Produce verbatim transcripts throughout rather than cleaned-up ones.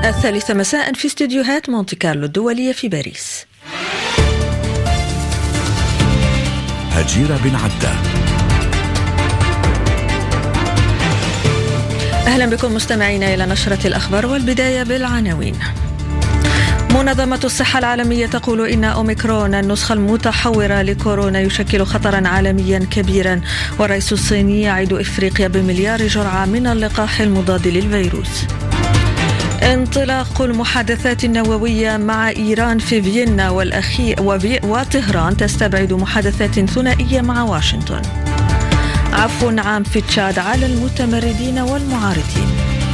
الثالثة مساء في استديوهات مونتي كارلو الدولية في باريس. هجيرة بن عدة. أهلا بكم مستمعينا إلى نشرة الأخبار، والبداية بالعناوين. منظمة الصحة العالمية تقول إن أوميكرون النسخة المتحورة لكورونا يشكل خطرا عالميا كبيرا، والرئيس الصيني يعد إفريقيا بمليار جرعة من اللقاح المضاد للفيروس. انطلاق المحادثات النووية مع إيران في فيينا والأخي وطهران تستبعد محادثات ثنائية مع واشنطن. عفو عام في تشاد على المتمردين والمعارضين.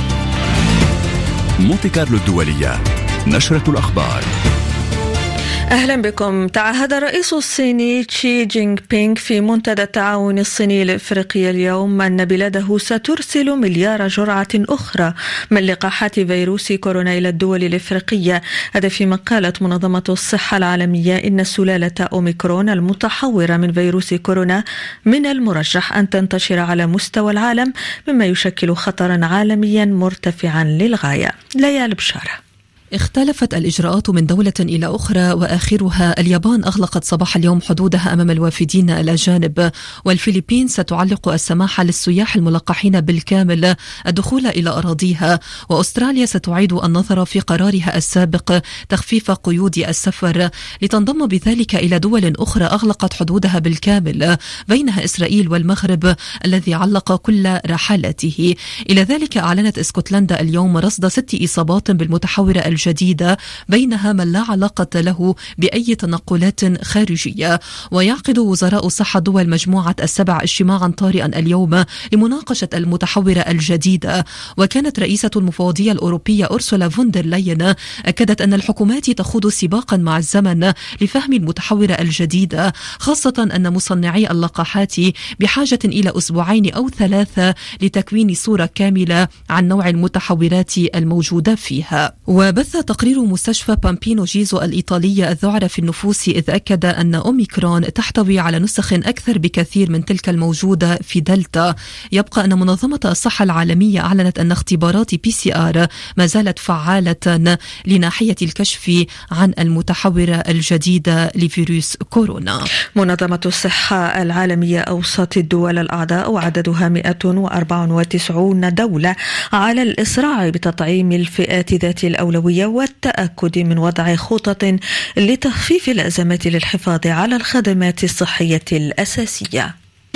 مونتي كارلو الدولية، نشرة الأخبار. أهلا بكم. تعهد الرئيس الصيني شي جينغ بينغ في منتدى التعاون الصيني الإفريقي اليوم أن بلاده سترسل مليار جرعة أخرى من لقاحات فيروس كورونا إلى الدول الإفريقية. هذا فيما قالت منظمة الصحة العالمية إن سلالة أوميكرون المتحورة من فيروس كورونا من المرجح أن تنتشر على مستوى العالم، مما يشكل خطرا عالميا مرتفعا للغاية. ليال بشارة. اختلفت الإجراءات من دولة إلى أخرى، وآخرها اليابان أغلقت صباح اليوم حدودها أمام الوافدين الأجانب، والفلبين ستعلق السماح للسياح الملقحين بالكامل الدخول إلى أراضيها، وأستراليا ستعيد النظر في قرارها السابق تخفيف قيود السفر لتنضم بذلك إلى دول أخرى أغلقت حدودها بالكامل، بينها إسرائيل والمغرب الذي علق كل رحلاته. إلى ذلك أعلنت اسكتلندا اليوم رصد ست إصابات بالمتحورة الجديدة، بينها من لا علاقة له بأي تنقلات خارجية. ويعقد وزراء الصحة دول مجموعة السبع اجتماعا طارئا اليوم لمناقشة المتحورة الجديدة. وكانت رئيسة المفوضية الأوروبية أورسولا فوندر لاين أكدت أن الحكومات تخوض سباقا مع الزمن لفهم المتحورة الجديدة، خاصة أن مصنعي اللقاحات بحاجة إلى أسبوعين أو ثلاثة لتكوين صورة كاملة عن نوع المتحورات الموجودة فيها. وبث تقرير مستشفى بامبينو جيزو الإيطالية الذعر في النفوس إذ أكد أن أوميكرون تحتوي على نسخ أكثر بكثير من تلك الموجودة في دلتا. يبقى أن منظمة الصحة العالمية أعلنت أن اختبارات بي سي آر ما زالت فعالة لناحية الكشف عن المتحورة الجديدة لفيروس كورونا. منظمة الصحة العالمية أوصت الدول الأعضاء وعددها مئة وأربعة وتسعين دولة على الإسراع بتطعيم الفئات ذات الأولوية والتأكد من وضع خطط لتخفيف الأزمات للحفاظ على الخدمات الصحية الأساسية.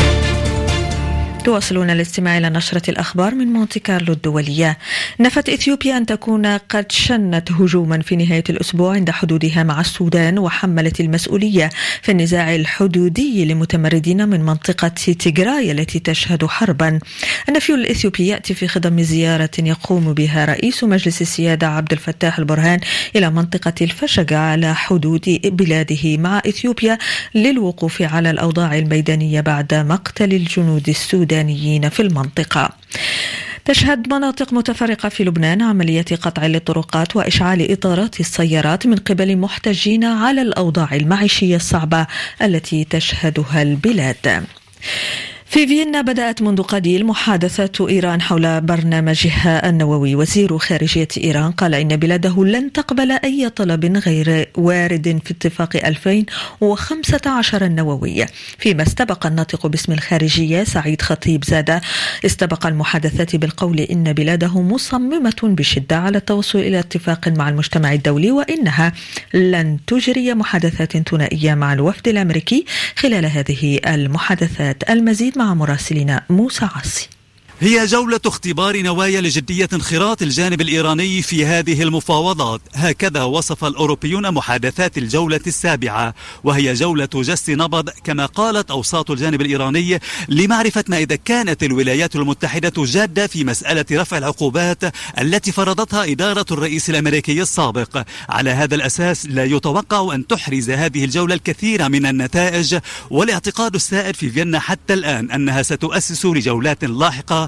تواصلون الاستماع إلى نشرة الأخبار من مونتي كارلو الدولية. نفت إثيوبيا أن تكون قد شنت هجوما في نهاية الأسبوع عند حدودها مع السودان، وحملت المسؤولية في النزاع الحدودي لمتمردين من منطقة تيغراي التي تشهد حربا. النفي الإثيوبي يأتي في خضم زيارة يقوم بها رئيس مجلس السيادة عبد الفتاح البرهان إلى منطقة الفشقة على حدود بلاده مع إثيوبيا للوقوف على الأوضاع الميدانية بعد مقتل الجنود السودانيين في المنطقة. تشهد مناطق متفرقة في لبنان عملية قطع للطرقات وإشعال إطارات السيارات من قبل محتجين على الأوضاع المعيشية الصعبة التي تشهدها البلاد. في فيينا بدأت منذ قليل محادثات إيران حول برنامجها النووي. وزير خارجية إيران قال إن بلاده لن تقبل أي طلب غير وارد في اتفاق ألفين وخمسة عشر النووي. فيما استبق الناطق باسم الخارجية سعيد خطيب زادة استبق المحادثات بالقول إن بلاده مصممة بشدة على التوصل إلى اتفاق مع المجتمع الدولي، وإنها لن تجري محادثات ثنائية مع الوفد الأمريكي خلال هذه المحادثات. المزيد مع مراسلنا موسى عاصي. هي جولة اختبار نوايا لجدية انخراط الجانب الإيراني في هذه المفاوضات، هكذا وصف الأوروبيون محادثات الجولة السابعة، وهي جولة جس نبض كما قالت أوساط الجانب الإيراني لمعرفة ما إذا كانت الولايات المتحدة جادة في مسألة رفع العقوبات التي فرضتها إدارة الرئيس الأمريكي السابق. على هذا الأساس لا يتوقع أن تحرز هذه الجولة الكثير من النتائج، والاعتقاد السائد في فيينا حتى الآن أنها ستؤسس لجولات لاحقة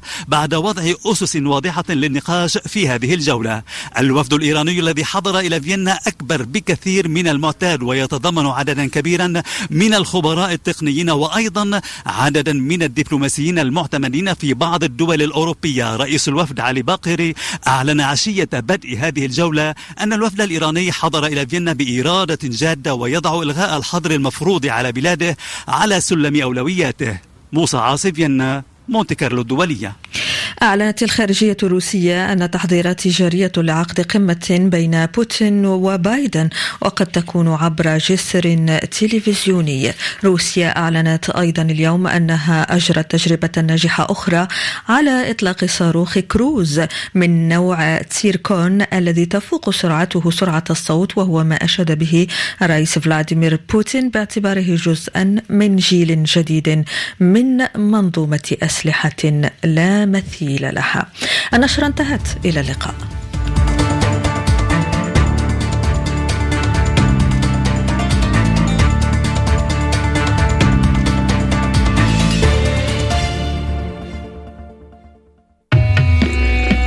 بعد وضع أسس واضحة للنقاش في هذه الجولة. الوفد الإيراني الذي حضر إلى فيينا أكبر بكثير من المعتاد ويتضمن عددا كبيرا من الخبراء التقنيين وأيضا عددا من الدبلوماسيين المعتمدين في بعض الدول الأوروبية. رئيس الوفد علي باقري أعلن عشية بدء هذه الجولة أن الوفد الإيراني حضر إلى فيينا بإرادة جادة ويضع إلغاء الحظر المفروض على بلاده على سلم أولوياته. موسى عاصي، فيينا، مونتي كارلو الدولية. أعلنت الخارجية الروسية أن تحضيرات جارية لعقد قمة بين بوتين وبايدن وقد تكون عبر جسر تلفزيوني. روسيا أعلنت أيضا اليوم أنها أجرت تجربة ناجحة أخرى على إطلاق صاروخ كروز من نوع تيركون الذي تفوق سرعته سرعة الصوت، وهو ما أشاد به الرئيس فلاديمير بوتين باعتباره جزءا من جيل جديد من منظومة أسلحة لا مثيل لها. النشرة انتهت، إلى اللقاء.